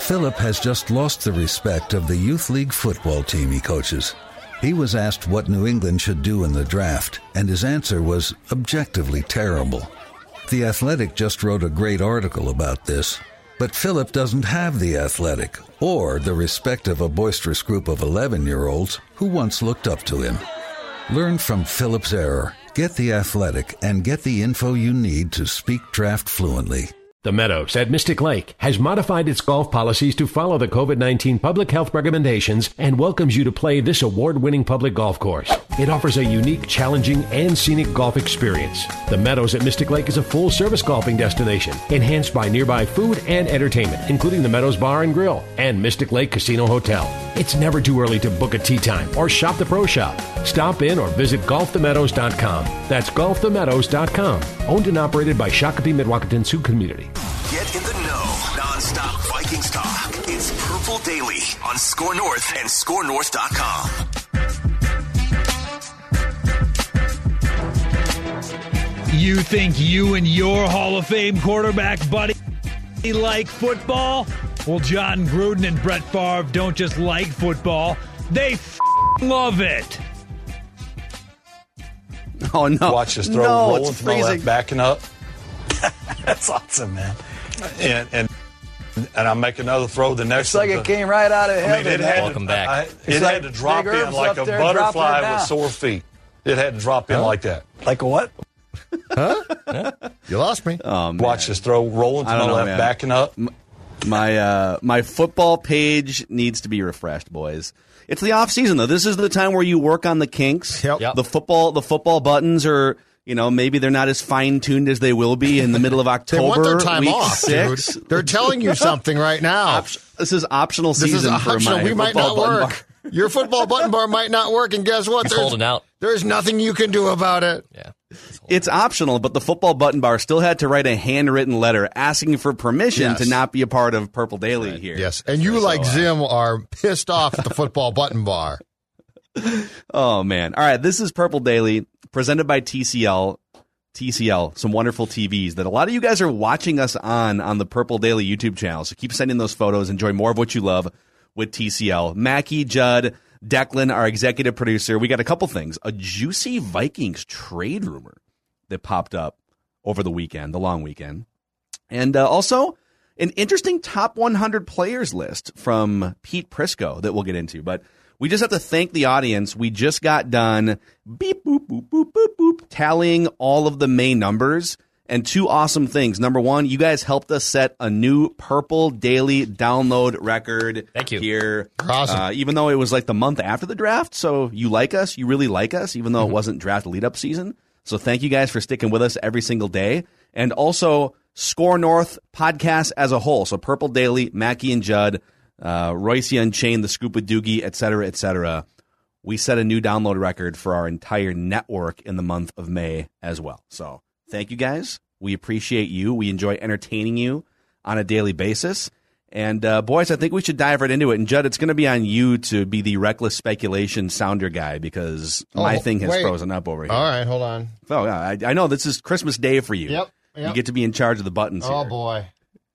Philip has just lost the respect of the youth league football team he coaches. He was asked what New England should do in the draft, and his answer was objectively terrible. The Athletic just wrote a great article about this, but Philip doesn't have the Athletic or the respect of a boisterous group of 11-year-olds who once looked up to him. Learn from Philip's error. Get the Athletic and get the info you need to speak draft fluently. The Meadows at Mystic Lake has modified its golf policies to follow the COVID-19 public health recommendations and welcomes you to play this award-winning public golf course. It offers a unique, challenging, and scenic golf experience. The Meadows at Mystic Lake is a full-service golfing destination, enhanced by nearby food and entertainment, including the Meadows Bar and Grill and Mystic Lake Casino Hotel. It's never too early to book a tee time or shop the pro shop. Stop in or visit golfthemeadows.com. That's golfthemeadows.com. Owned and operated by Shakopee Midwauketon Sioux Community. Get in the know. Non-stop Vikings talk. It's Purple Daily on Score North and ScoreNorth.com. You think you and your Hall of Fame quarterback buddy like football? Well, John Gruden and Brett Favre don't just like football. They love it. Oh, no. Watch this throw rolling to my left, backing up. That's awesome, man. And I make another throw the next one. It's like it came right out of heaven. Welcome back. It had to drop in like a butterfly with sore feet. It had to drop in like that. Like a what? Huh? You lost me. Oh, man. Watch this throw rolling to my left, backing up. My football page needs to be refreshed, boys. It's the off season, though. This is the time where you work on the kinks. Yep. The football buttons are, maybe they're not as fine tuned as they will be in the middle of October. They want their time week off, 6. dude. They're telling you something right now. This is optional season for my we might not work. Your football button bar might not work, and guess what? He's holding out. There's nothing you can do about it. Yeah. It's optional, but the football button bar still had to write a handwritten letter asking for permission to not be a part of Purple Daily here. Yes, and you, like Zim, are pissed off at the football button bar. Oh, man. All right, this is Purple Daily, presented by TCL. TCL, some wonderful TVs that a lot of you guys are watching us on the Purple Daily YouTube channel, so keep sending those photos. Enjoy more of what you love with TCL. Mackie, Judd, Declan, our executive producer. We got a couple things. A juicy Vikings trade rumor that popped up over the weekend, the long weekend. And also an interesting top 100 players list from Pete Prisco that we'll get into. But we just have to thank the audience. We just got done beep, boop, boop, boop, boop, boop, tallying all of the May numbers. And two awesome things. Number one, you guys helped us set a new Purple Daily download record. Thank you. Here. Awesome. Even though it was like the month after the draft. So you like us. You really like us, even though it wasn't draft lead-up season. So thank you guys for sticking with us every single day. And also Score North podcast as a whole. So Purple Daily, Mackie and Judd, Royce Unchained, The Scoop with Doogie, et cetera, et cetera. We set a new download record for our entire network in the month of May as well. So thank you guys. We appreciate you. We enjoy entertaining you on a daily basis. And boys, I think we should dive right into it. And Judd, it's going to be on you to be the reckless speculation sounder guy because my thing has frozen up over here. All right, hold on. Oh, yeah, I know this is Christmas Day for you. Yep. You get to be in charge of the buttons here. Oh, boy.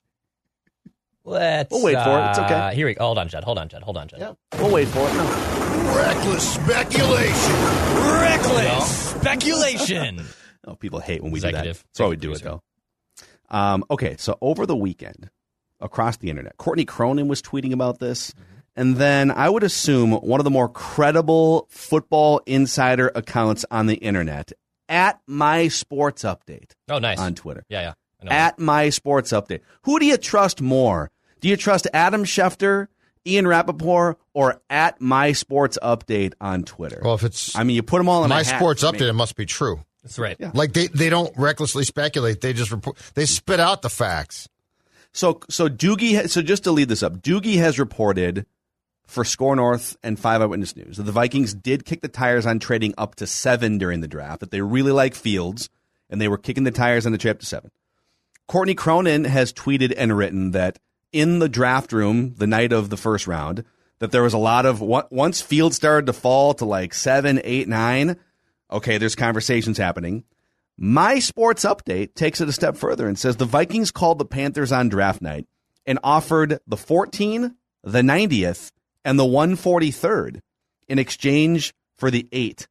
We'll wait for it. It's okay. Here we go. Hold on, Judd. Yep. We'll wait for it. Reckless speculation. Reckless speculation. Oh, people hate when we Executive. do that. That's why we do it, though. Okay, so over the weekend, across the internet, Courtney Cronin was tweeting about this. And then I would assume one of the more credible football insider accounts on the internet, at My Sports Update. Oh, nice. On Twitter. Yeah. I know. At My Sports Update. Who do you trust more? Do you trust Adam Schefter, Ian Rappaport, or at My Sports Update on Twitter? Well, if it's you put them all in My a hat Sports for me. Update, it must be true. That's right. Yeah. Like they don't recklessly speculate. They just they spit out the facts. So Doogie. So just to lead this up, Doogie has reported for Score North and 5 Eyewitness News that the Vikings did kick the tires on trading up to 7 during the draft. That they really like Fields, and they were kicking the tires on the trade up to 7. Courtney Cronin has tweeted and written that in the draft room the night of the first round, that there was a lot of once Fields started to fall to like 7, 8, 9. Okay, there's conversations happening. My Sports Update takes it a step further and says the Vikings called the Panthers on draft night and offered the 14, the 90th, and the 143rd in exchange for the 8.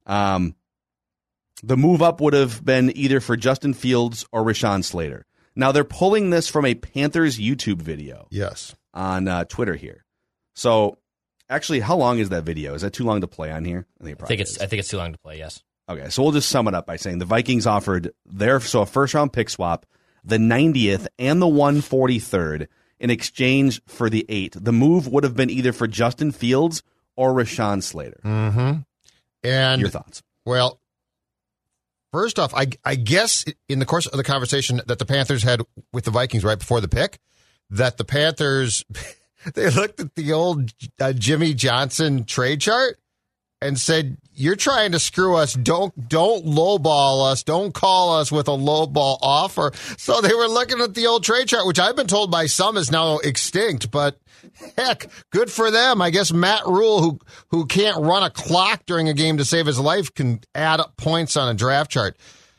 The move up would have been either for Justin Fields or Rashawn Slater. Now, they're pulling this from a Panthers YouTube video. Yes. On Twitter here. So, actually, how long is that video? Is that too long to play on here? I think it's too long to play, yes. Okay, so we'll just sum it up by saying the Vikings offered a first-round pick swap, the 90th and the 143rd in exchange for the 8. The move would have been either for Justin Fields or Rashawn Slater. Mm-hmm. And your thoughts? Well, first off, I guess in the course of the conversation that the Panthers had with the Vikings right before the pick, that the Panthers, they looked at the old Jimmy Johnson trade chart and said, "You're trying to screw us. Don't lowball us. Don't call us with a lowball offer." So they were looking at the old trade chart, which I've been told by some is now extinct, but heck, good for them. I guess Matt Rule, who can't run a clock during a game to save his life, can add up points on a draft chart.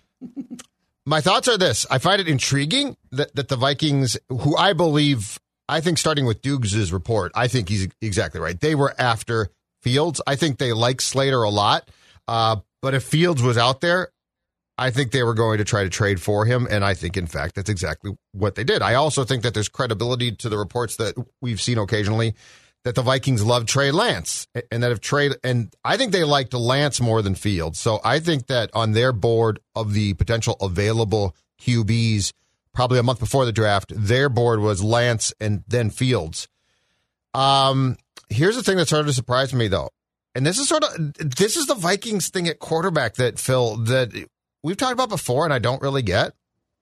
My thoughts are this. I find it intriguing that the Vikings, who I think starting with Dukes' report, I think he's exactly right. They were after Fields. I think they like Slater a lot. But if Fields was out there, I think they were going to try to trade for him. And I think, in fact, that's exactly what they did. I also think that there's credibility to the reports that we've seen occasionally that the Vikings love Trey Lance. And I think they liked Lance more than Fields. So I think that on their board of the potential available QBs, probably a month before the draft, their board was Lance and then Fields. Here's the thing that started to surprise me, though. And this is the Vikings thing at quarterback that, Phil, that we've talked about before and I don't really get.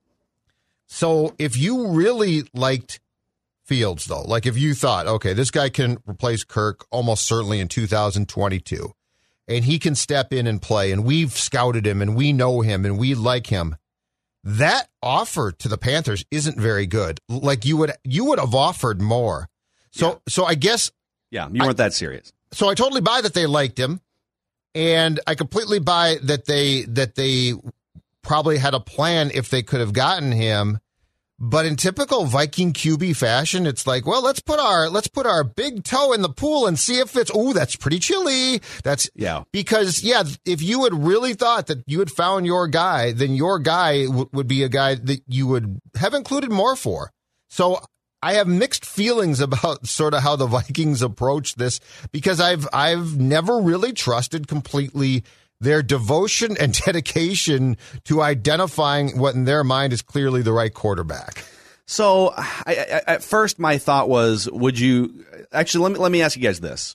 So if you really liked Fields, though, like if you thought, okay, this guy can replace Kirk almost certainly in 2022, and he can step in and play, and we've scouted him and we know him and we like him, that offer to the Panthers isn't very good. Like you would have offered more. So I guess. Yeah, you weren't that serious. So I totally buy that they liked him, and I completely buy that they probably had a plan if they could have gotten him. But in typical Viking QB fashion, it's like, well, let's put our big toe in the pool and see if it's. Oh, that's pretty chilly. Because if you had really thought that you had found your guy, then your guy would be a guy that you would have included more for. So I have mixed feelings about sort of how the Vikings approach this, because I've never really trusted completely their devotion and dedication to identifying what in their mind is clearly the right quarterback. So at first my thought was, would you actually, let me ask you guys this.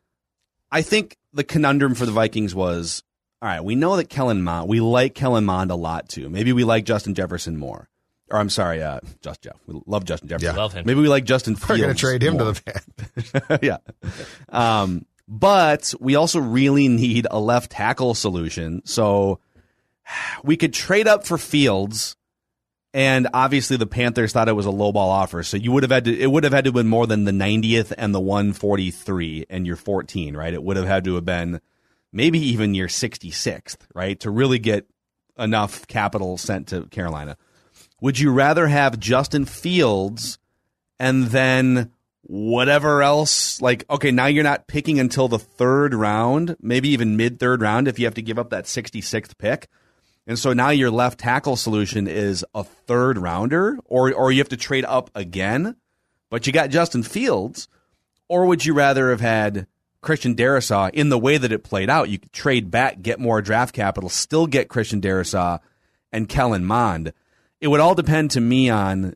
I think the conundrum for the Vikings was, all right, we know that we like Kellen Mond a lot too. Maybe we like Justin Jefferson more. Or I'm sorry, just Jeff. We love Justin Jefferson. Yeah. Love him. Maybe we like Justin Fields. We're going to trade him more. to the Panthers. Yeah. But we also really need a left tackle solution. So we could trade up for Fields, and obviously the Panthers thought it was a lowball offer. So it would have had to have been more than the 90th and the 143 and your 14, right? It would have had to have been maybe even your 66th, right? To really get enough capital sent to Carolina. Would you rather have Justin Fields and then whatever else? Like, okay, now you're not picking until the 3rd round, maybe even mid-3rd round if you have to give up that 66th pick. And so now your left tackle solution is a 3rd rounder, or you have to trade up again, but you got Justin Fields. Or would you rather have had Christian Darrisaw in the way that it played out? You could trade back, get more draft capital, still get Christian Darrisaw and Kellen Mond. It would all depend to me on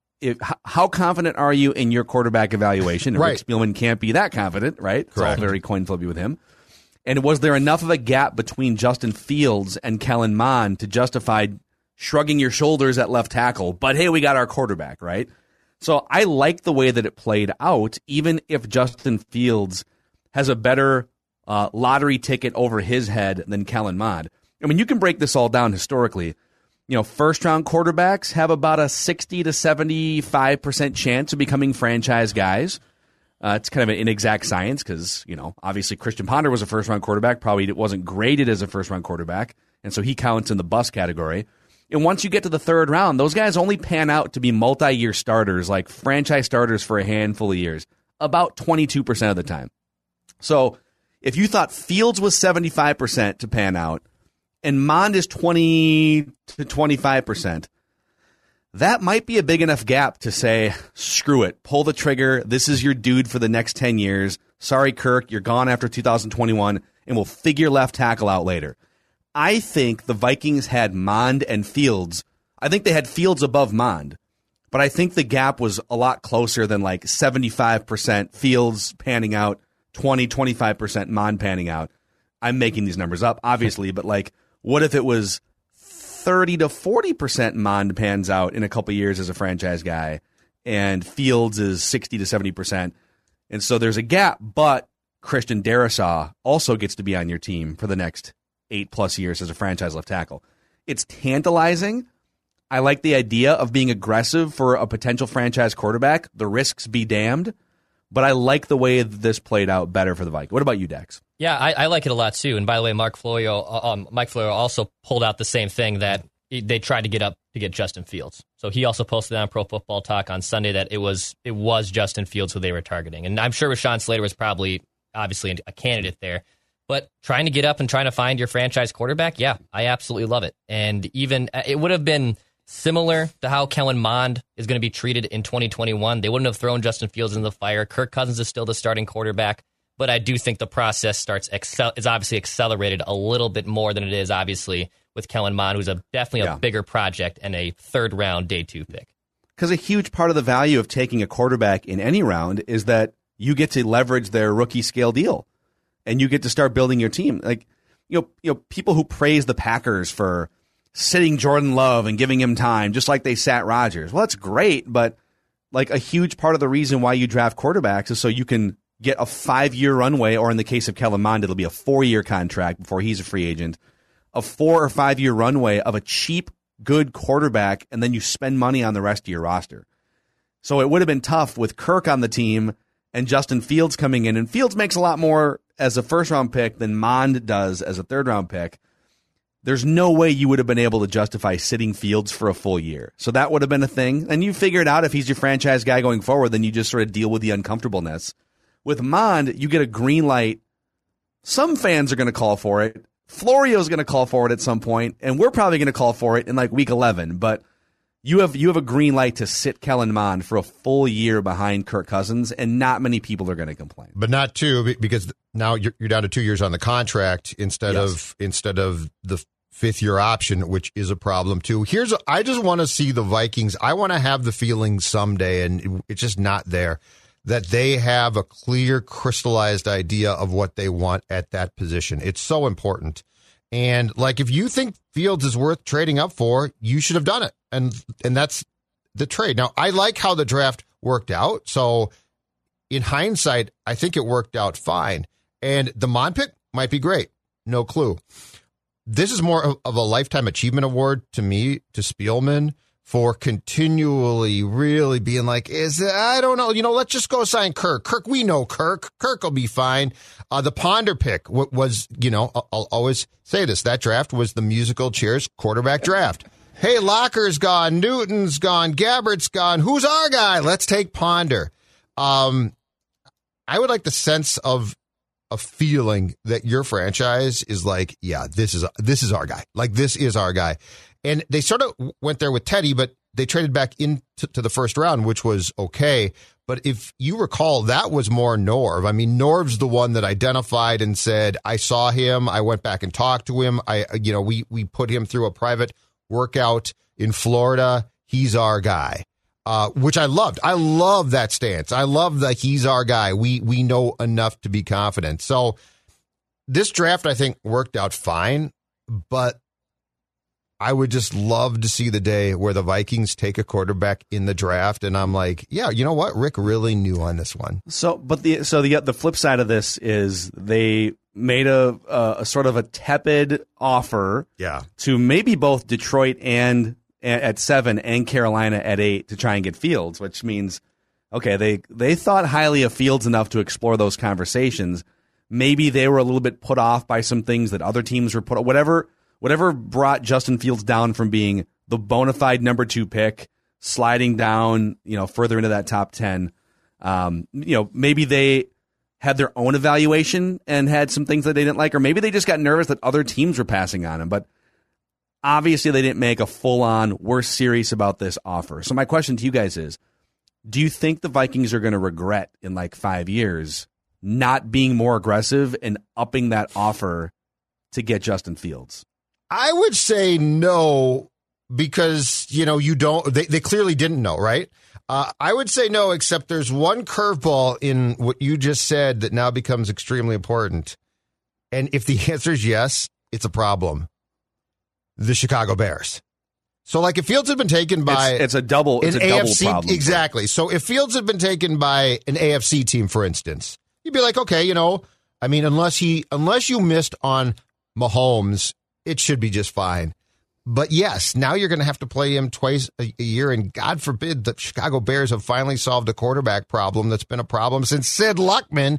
how confident are you in your quarterback evaluation? Right. Rick Spielman can't be that confident, right? It's Correct. all very coin flippy with him. And was there enough of a gap between Justin Fields and Kellen Mond to justify shrugging your shoulders at left tackle? But hey, we got our quarterback, right? So I like the way that it played out, even if Justin Fields has a better lottery ticket over his head than Kellen Mond. I mean, you can break this all down historically. You know, first-round quarterbacks have about a 60 to 75% chance of becoming franchise guys. It's kind of an inexact science because, you know, obviously Christian Ponder was a first-round quarterback. Probably wasn't graded as a first-round quarterback, and so he counts in the bust category. And once you get to the third round, those guys only pan out to be multi-year starters, like franchise starters for a handful of years, about 22% of the time. So if you thought Fields was 75% to pan out and Mond is 20 to 25%, that might be a big enough gap to say, screw it, pull the trigger. This is your dude for the next 10 years. Sorry, Kirk, you're gone after 2021, and we'll figure left tackle out later. I think the Vikings had Mond and Fields. I think they had Fields above Mond, but I think the gap was a lot closer than like 75% Fields panning out, 20-25% Mond panning out. I'm making these numbers up, obviously, but like, what if it was 30 to 40% Mond pans out in a couple of years as a franchise guy, and Fields is 60 to 70%, and so there's a gap, but Christian Darrisaw also gets to be on your team for the next 8+ years as a franchise left tackle. It's tantalizing. I like the idea of being aggressive for a potential franchise quarterback. The risks be damned, but I like the way this played out better for the Vikings. What about you, Dex? Yeah, I like it a lot too. And by the way, Mike Florio also pulled out the same thing, that they tried to get up to get Justin Fields. So he also posted on Pro Football Talk on Sunday that it was Justin Fields who they were targeting. And I'm sure Rashawn Slater was probably obviously a candidate there. But trying to get up and trying to find your franchise quarterback, yeah, I absolutely love it. And even it would have been similar to how Kellen Mond is going to be treated in 2021. They wouldn't have thrown Justin Fields in the fire. Kirk Cousins is still the starting quarterback. But I do think the process is obviously accelerated a little bit more than it is, obviously, with Kellen Mond, who's definitely a bigger project and a third-round day 2 pick. Because a huge part of the value of taking a quarterback in any round is that you get to leverage their rookie scale deal. And you get to start building your team. Like, you know, people who praise the Packers for sitting Jordan Love and giving him time, just like they sat Rodgers. Well, that's great, but like a huge part of the reason why you draft quarterbacks is so you can get a 5-year runway, or in the case of Kellen Mond, it'll be a 4-year contract before he's a free agent, a 4 or 5 year runway of a cheap, good quarterback, and then you spend money on the rest of your roster. So it would have been tough with Kirk on the team and Justin Fields coming in, and Fields makes a lot more as a first-round pick than Mond does as a third-round pick. There's no way you would have been able to justify sitting Fields for a full year. So that would have been a thing. And you figure it out if he's your franchise guy going forward, then you just sort of deal with the uncomfortableness. With Mond, you get a green light. Some fans are going to call for it. Florio's going to call for it at some point, and we're probably going to call for it in like week 11. But you have a green light to sit Kellen Mond for a full year behind Kirk Cousins, and not many people are going to complain. But not 2, because now you're down to 2 years on the contract instead of the 5th-year option, which is a problem too. I just want to see the Vikings. I want to have the feeling someday, and it's just not there, that they have a clear, crystallized idea of what they want at that position. It's so important. And like, if you think Fields is worth trading up for, you should have done it. And that's the trade. Now, I like how the draft worked out. So in hindsight, I think it worked out fine. And the Mond pick might be great. No clue. This is more of a lifetime achievement award to me, to Spielman, for continually really being like, I don't know, let's just go sign Kirk. Kirk, we know Kirk. Kirk will be fine. The Ponder pick was, I'll always say this, that draft was the musical Cheers quarterback draft. Hey, Locker's gone, Newton's gone, Gabbert's gone. Who's our guy? Let's take Ponder. I would like the sense of a feeling that your franchise is like, yeah, this is our guy. Like, this is our guy. And they sort of went there with Teddy, but they traded back into the first round, which was okay. But if you recall, that was more Norv. I mean, Norv's the one that identified and said, I saw him. I went back and talked to him. We put him through a private workout in Florida. He's our guy, which I loved. I love that stance. I love that he's our guy. We know enough to be confident. So this draft, I think, worked out fine, but I would just love to see the day where the Vikings take a quarterback in the draft, and I'm like, yeah, you know what? Rick really knew on this one. So the flip side of this is they made a sort of a tepid offer, to maybe both Detroit and at 7 and Carolina at 8 to try and get Fields, which means, okay, they thought highly of Fields enough to explore those conversations. Maybe they were a little bit put off by some things that other teams were put. Whatever brought Justin Fields down from being the bona fide number 2 pick, sliding down, further into that top 10. Maybe they had their own evaluation and had some things that they didn't like, or maybe they just got nervous that other teams were passing on him. But obviously they didn't make a full-on, we're serious about this offer. So my question to you guys is, do you think the Vikings are going to regret in 5 years not being more aggressive and upping that offer to get Justin Fields? I would say no, because, they clearly didn't know, right? I would say no, except there's one curveball in what you just said that now becomes extremely important. And if the answer is yes, it's a problem. The Chicago Bears. So, if Fields had been taken by it's a double AFC, problem. Exactly. So if Fields had been taken by an AFC team, for instance, you'd be like, okay, unless you missed on Mahomes, it should be just fine. But yes, now you're going to have to play him twice a year, and God forbid the Chicago Bears have finally solved a quarterback problem that's been a problem since Sid Luckman.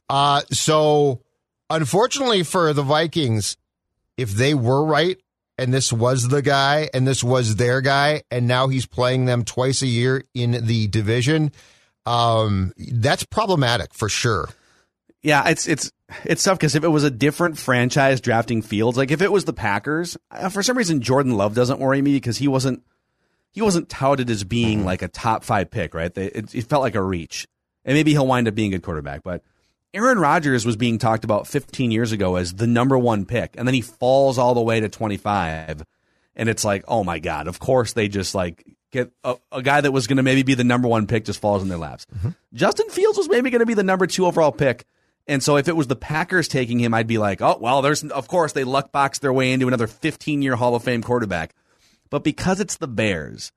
So unfortunately for the Vikings, if they were right, and this was the guy, and this was their guy, and now he's playing them twice a year in the division, that's problematic for sure. Yeah, it's tough because if it was a different franchise drafting Fields, if it was the Packers, for some reason Jordan Love doesn't worry me because he wasn't touted as being a top 5 pick, right? It felt like a reach, and maybe he'll wind up being a good quarterback. But Aaron Rodgers was being talked about 15 years ago as the number 1 pick, and then he falls all the way to 25, and it's oh my God, of course they just get a guy that was going to maybe be the number 1 pick just falls in their laps. Mm-hmm. Justin Fields was maybe going to be the number 2 overall pick. And so if it was the Packers taking him, I'd be oh, well, of course they luck boxed their way into another 15-year Hall of Fame quarterback. But because it's the Bears,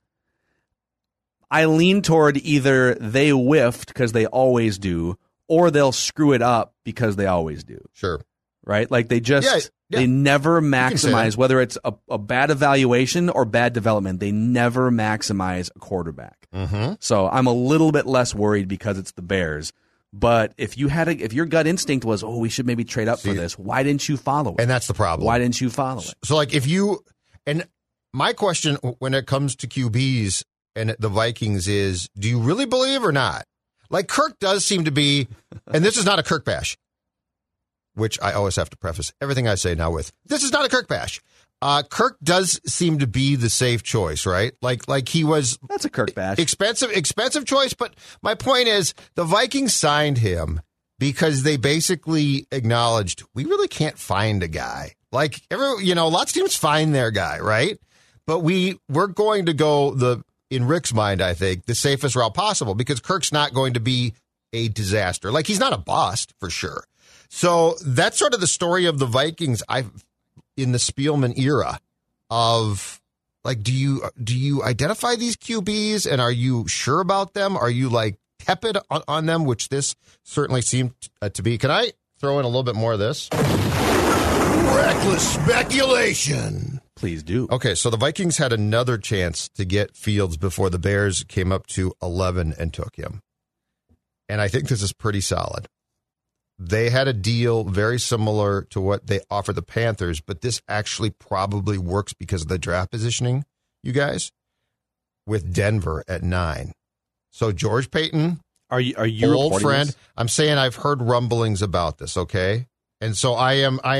I lean toward either they whiffed because they always do, or they'll screw it up because they always do. Sure. Right? They just, they never maximize, whether it's a bad evaluation or bad development, they never maximize a quarterback. Mm-hmm. So I'm a little bit less worried because it's the Bears. But if your gut instinct was, oh, we should maybe trade up for this, why didn't you follow it? And that's the problem. Why didn't you follow it? So, and my question when it comes to QBs and the Vikings is, do you really believe or not? Kirk does seem to be, and this is not a Kirk bash, which I always have to preface everything I say now with, this is not a Kirk bash. Kirk does seem to be the safe choice, right? He was. That's a Kirk bash. Expensive choice. But my point is, the Vikings signed him because they basically acknowledged we really can't find a guy. Lots of teams find their guy, right? But we're going to go in Rick's mind, I think, the safest route possible because Kirk's not going to be a disaster. He's not a bust for sure. So that's sort of the story of the Vikings. In the Spielman era of do you identify these QBs and are you sure about them? Are you tepid on them, which this certainly seemed to be? Can I throw in a little bit more of this? Reckless speculation. Please do. Okay, so the Vikings had another chance to get Fields before the Bears came up to 11 and took him. And I think this is pretty solid. They had a deal very similar to what they offered the Panthers, but this actually probably works because of the draft positioning, you guys, with Denver at 9. So George Payton, are you old friend? This? I'm saying I've heard rumblings about this, okay? And so I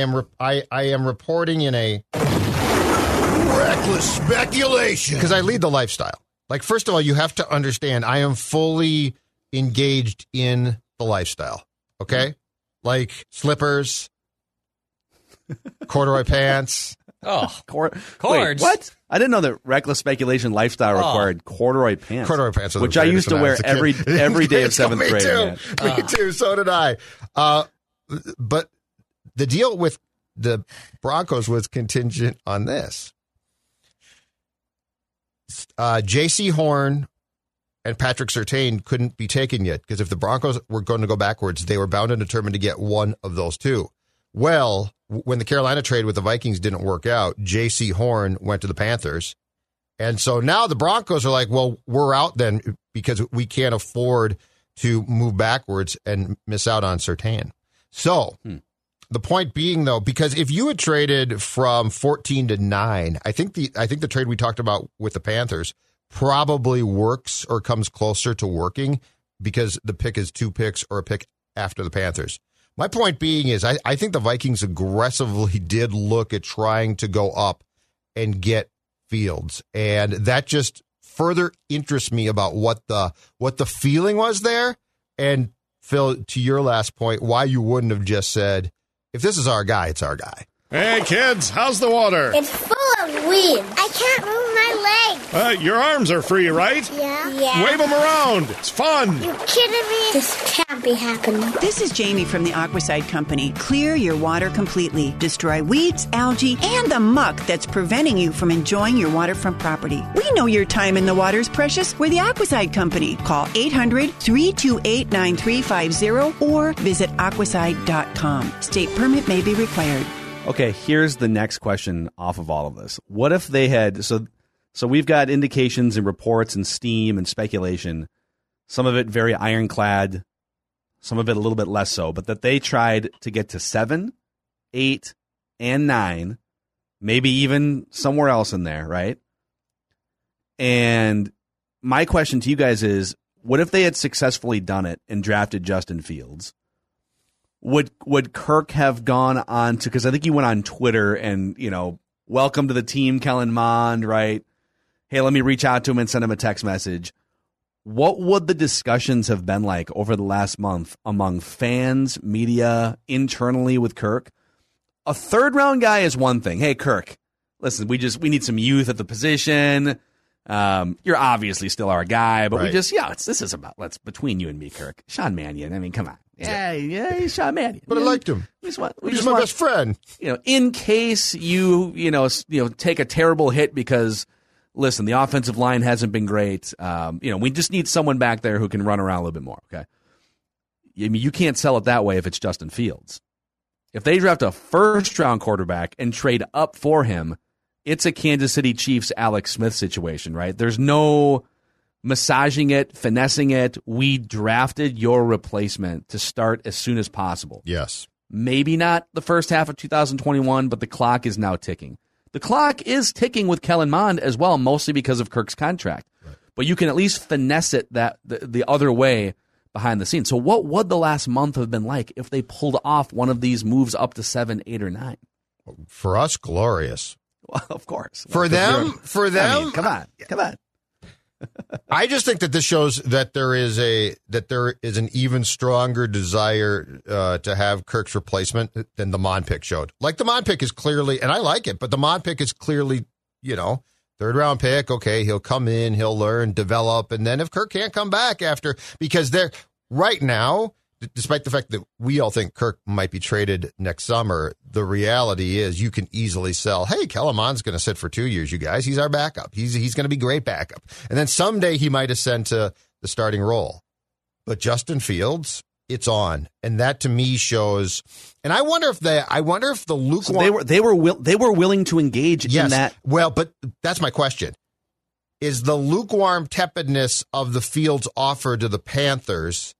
am reporting in a reckless speculation because I lead the lifestyle. First of all, you have to understand I am fully engaged in the lifestyle, okay? Slippers, corduroy pants. Oh, cords. Wait, what? I didn't know that reckless speculation lifestyle required corduroy pants. Corduroy pants, which I used to wear every day of 7th grade. Too. Me too. So did I. But the deal with the Broncos was contingent on this. J.C. Horn and Patrick Surtain couldn't be taken yet because if the Broncos were going to go backwards, they were bound and determined to get one of those two. Well, when the Carolina trade with the Vikings didn't work out, J.C. Horn went to the Panthers. And so now the Broncos are well, we're out then because we can't afford to move backwards and miss out on Surtain. So The point being, though, because if you had traded from 14 to 9, I think the trade we talked about with the Panthers probably works or comes closer to working because the pick is 2 picks or a pick after the Panthers. My point being is I think the Vikings aggressively did look at trying to go up and get Fields, and that just further interests me about what the feeling was there. And Phil, to your last point, why you wouldn't have just said, if this is our guy, it's our guy. Hey, kids, how's the water? It's full of weeds. I can't move my legs. Your arms are free, right? Yeah. Wave them around. It's fun. You kidding me? This can't be happening. This is Jamie from the Aquaside Company. Clear your water completely. Destroy weeds, algae, and the muck that's preventing you from enjoying your waterfront property. We know your time in the water is precious. We're the Aquaside Company. Call 800-328-9350 or visit aquaside.com. State permit may be required. Okay, here's the next question off of all of this. What if they had so we've got indications and reports and steam and speculation, some of it very ironclad, some of it a little bit less so, but that they tried to get to 7, 8, and 9, maybe even somewhere else in there, right? And my question to you guys is, what if they had successfully done it and drafted Justin Fields? Would Kirk have gone on to, because I think he went on Twitter and, welcome to the team, Kellen Mond, right? Hey, let me reach out to him and send him a text message. What would the discussions have been like over the last month among fans, media, internally with Kirk? A third-round guy is one thing. Hey, Kirk, listen, we need some youth at the position. You're obviously still our guy, but right. This is between you and me, Kirk. Sean Mannion, I mean, come on. Yeah, he's Sean Mannion. But I liked him. He's my best friend. In case you take a terrible hit because, listen, the offensive line hasn't been great. We just need someone back there who can run around a little bit more. Okay, I mean, you can't sell it that way if it's Justin Fields. If they draft a first-round quarterback and trade up for him, it's a Kansas City Chiefs Alex Smith situation, right? There's no massaging it, finessing it. We drafted your replacement to start as soon as possible. Yes. Maybe not the first half of 2021, but the clock is now ticking. The clock is ticking with Kellen Mond as well, mostly because of Kirk's contract. Right. But you can at least finesse it the other way behind the scenes. So what would the last month have been like if they pulled off one of these moves up to 7, 8, or 9? For us, glorious. Well, of course. For them, I mean, come on. I just think that this shows that there is an even stronger desire to have Kirk's replacement than the Mond pick showed. Like, the Mond pick is clearly, and I like it, but the Mond pick is clearly, third round pick. Okay, he'll come in, he'll learn, develop, and then if Kirk can't come back after, because they're right now, despite the fact that we all think Kirk might be traded next summer, the reality is you can easily sell, hey, Kellen Mond's going to sit for 2 years, you guys. He's our backup. He's going to be great backup. And then someday he might ascend to the starting role. But Justin Fields, it's on. And that to me shows, and I wonder if the lukewarm. So they were willing to engage in that. Well, but that's my question. Is the lukewarm tepidness of the Fields offer to the Panthers,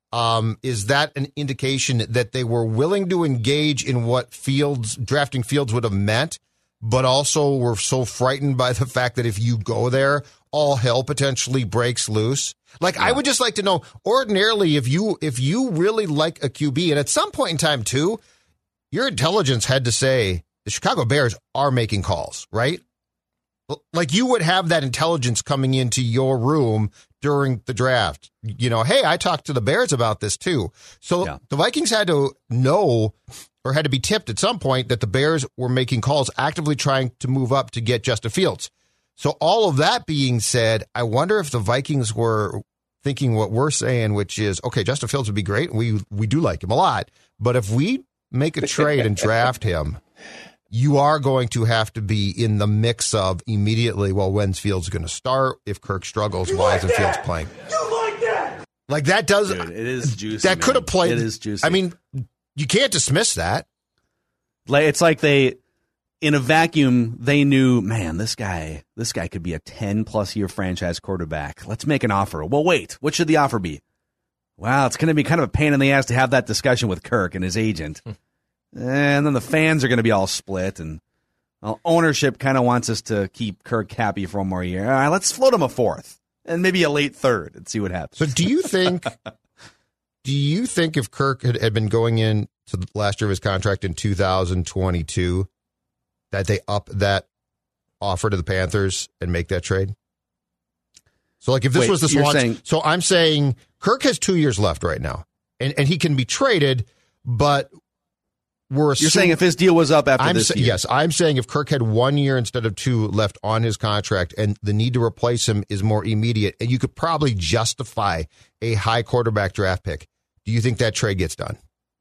is that an indication that they were willing to engage in what drafting Fields would have meant, but also were so frightened by the fact that if you go there, all hell potentially breaks loose? Like, yeah. I would just like to know, ordinarily, if you really like a QB, and at some point in time, too, your intelligence had to say, the Chicago Bears are making calls, right? Like, you would have that intelligence coming into your room during the draft. Hey, I talked to the Bears about this too. So yeah. The Vikings had to know, or had to be tipped at some point, that the Bears were making calls, actively trying to move up to get Justin Fields. So all of that being said, I wonder if the Vikings were thinking what we're saying, which is, okay, Justin Fields would be great. We do like him a lot. But if we make a trade and draft him, you are going to have to be in the mix of immediately, well, when's Fields going to start? If Kirk struggles, why isn't Fields playing? You like that? Like, that does. Dude, it is juicy. That could have played. It is juicy. I mean, you can't dismiss that. It's like in a vacuum, they knew, man, this guy could be a 10-plus year franchise quarterback. Let's make an offer. Well, wait, what should the offer be? Wow, it's going to be kind of a pain in the ass to have that discussion with Kirk and his agent. And then the fans are going to be all split, and ownership kind of wants us to keep Kirk happy for one more year. All right, let's float him a fourth and maybe a late third and see what happens. So do you think if Kirk had been going in to the last year of his contract in 2022, that they up that offer to the Panthers and make that trade? So like if this was the launch, so I'm saying Kirk has 2 years left right now, and he can be traded, but you're saying if his deal was up after this year? Yes, I'm saying if Kirk had 1 year instead of 2 left on his contract and the need to replace him is more immediate, and you could probably justify a high quarterback draft pick, do you think that trade gets done?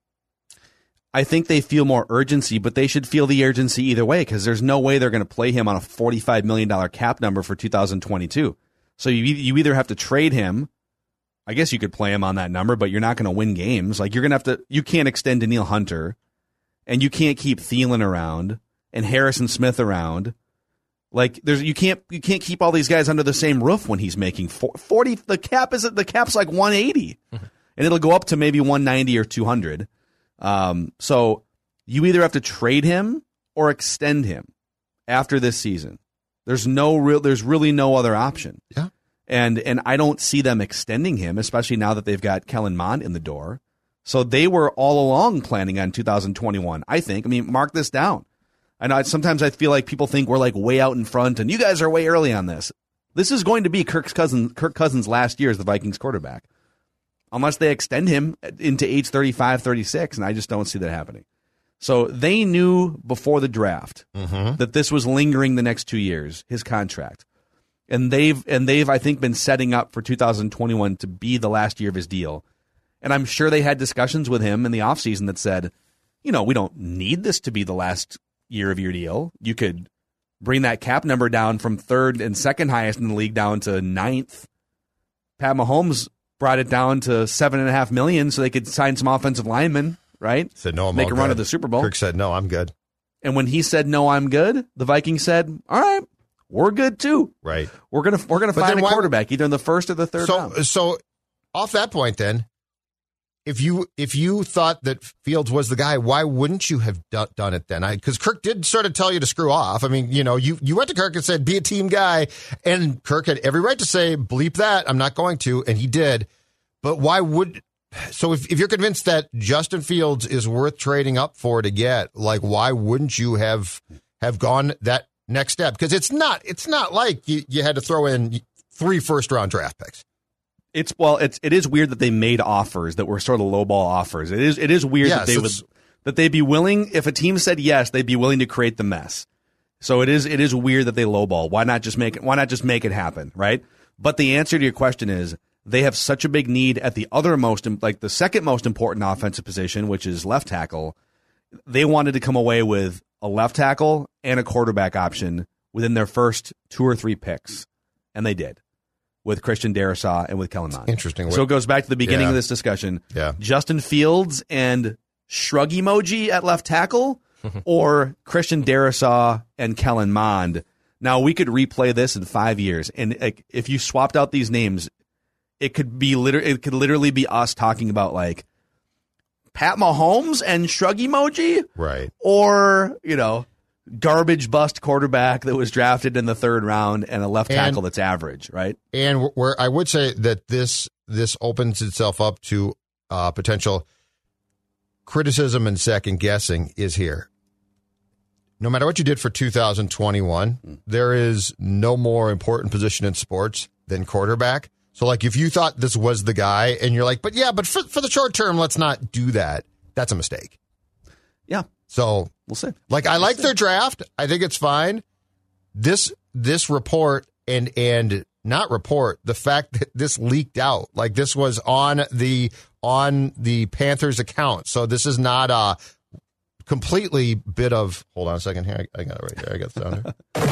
I think they feel more urgency, but they should feel the urgency either way because there's no way they're going to play him on a $45 million cap number for 2022. So you either have to trade him. I guess you could play him on that number, but you're not going to win games. Like you're going to have to. You can't extend Danielle Hunter. And you can't keep Thielen around and Harrison Smith around. Like you can't keep all these guys under the same roof when he's making 40. The cap's like 180, and it'll go up to maybe 190 or 200. So you either have to trade him or extend him after this season. There's really no other option. Yeah, and I don't see them extending him, especially now that they've got Kellen Mond in the door. So they were all along planning on 2021, I think. I mean, mark this down. I know sometimes I feel like people think we're like way out in front and you guys are way early on this. This is going to be Kirk Cousins' last year as the Vikings quarterback, unless they extend him into age 35, 36, and I just don't see that happening. So they knew before the draft that this was lingering the next 2 years, his contract. And they've I think been setting up for 2021 to be the last year of his deal. And I'm sure they had discussions with him in the offseason that said, we don't need this to be the last year of your deal. You could bring that cap number down from third and second highest in the league down to ninth. Pat Mahomes brought it down to $7.5 million so they could sign some offensive linemen, right? Said no, I'm make all a run good. of the Super Bowl. Kirk said no, I'm good. And when he said no, I'm good, the Vikings said, all right, we're good too. Right. We're gonna find a quarterback either in the first or the third round. So off that point, then, if you thought that Fields was the guy, why wouldn't you have done it then? Because Kirk did sort of tell you to screw off. I mean, you went to Kirk and said, be a team guy. And Kirk had every right to say, bleep that, I'm not going to. And he did. But why would... So if you're convinced that Justin Fields is worth trading up for to get, like, why wouldn't you have gone that next step? Because it's not like you had to throw in 3 first-round draft picks. It is weird that they made offers that were sort of lowball offers. It is weird that they'd be willing, if a team said yes, they'd be willing to create the mess. So it is weird that they lowball. Why not just make it happen, right? But the answer to your question is they have such a big need at the the second most important offensive position, which is left tackle. They wanted to come away with a left tackle and a quarterback option within their first 2 or 3 picks, and they did. With Christian Darrisaw and with Kellen Mond. Interesting. So it goes back to the beginning of this discussion. Yeah. Justin Fields and shrug emoji at left tackle or Christian Darrisaw and Kellen Mond. Now, we could replay this in 5 years, and if you swapped out these names, it could literally be us talking about like Pat Mahomes and shrug emoji. Right. Or, garbage bust quarterback that was drafted in the 3rd round and a left tackle that's average, right? And where I would say that this opens itself up to potential criticism and second guessing is here. No matter what you did for 2021, there is no more important position in sports than quarterback. So like if you thought this was the guy and you're like, but for the short term, let's not do that. That's a mistake. Yeah. So we'll see. Like I like their draft. I think it's fine. This report and not report, the fact that this leaked out, like this was on the Panthers account. So this is not a completely bit of, hold on a second here. I got it right there. I got the sound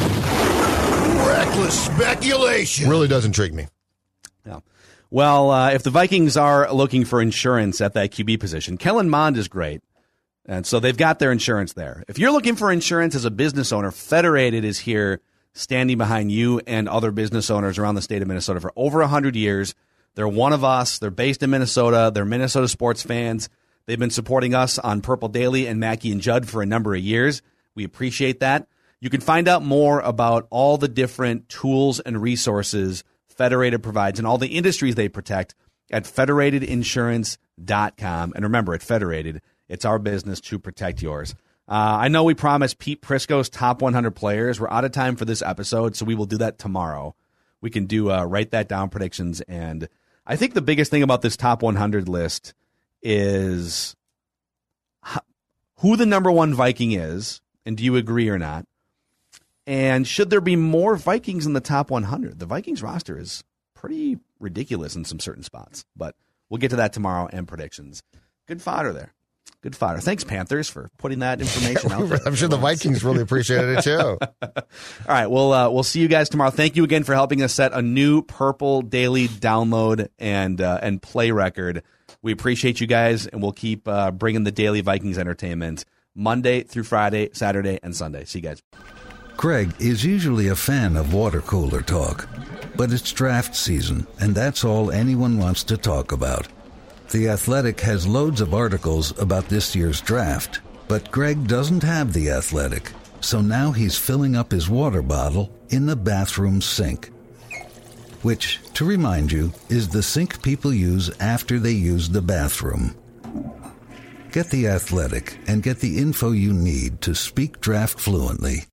here. Reckless speculation. Really does intrigue me. Yeah. Well, if the Vikings are looking for insurance at that QB position, Kellen Mond is great. And so they've got their insurance there. If you're looking for insurance as a business owner, Federated is here standing behind you and other business owners around the state of Minnesota for over 100 years. They're one of us. They're based in Minnesota. They're Minnesota sports fans. They've been supporting us on Purple Daily and Mackie and Judd for a number of years. We appreciate that. You can find out more about all the different tools and resources Federated provides and all the industries they protect at federatedinsurance.com. And remember, at Federated, it's our business to protect yours. I know we promised Pete Prisco's top 100 players. We're out of time for this episode, so we will do that tomorrow. We can do write that down predictions. And I think the biggest thing about this top 100 list is who the number one Viking is, and do you agree or not? And should there be more Vikings in the top 100? The Vikings roster is pretty ridiculous in some certain spots, but we'll get to that tomorrow and predictions. Good fodder there. Good fodder. Thanks, Panthers, for putting that information out there. I'm sure the Vikings really appreciated it, too. All right, we'll see you guys tomorrow. Thank you again for helping us set a new Purple Daily download and play record. We appreciate you guys, and we'll keep bringing the daily Vikings entertainment Monday through Friday, Saturday, and Sunday. See you guys. Greg is usually a fan of water cooler talk, but it's draft season, and that's all anyone wants to talk about. The Athletic has loads of articles about this year's draft, but Greg doesn't have The Athletic, so now he's filling up his water bottle in the bathroom sink. Which, to remind you, is the sink people use after they use the bathroom. Get The Athletic and get the info you need to speak draft fluently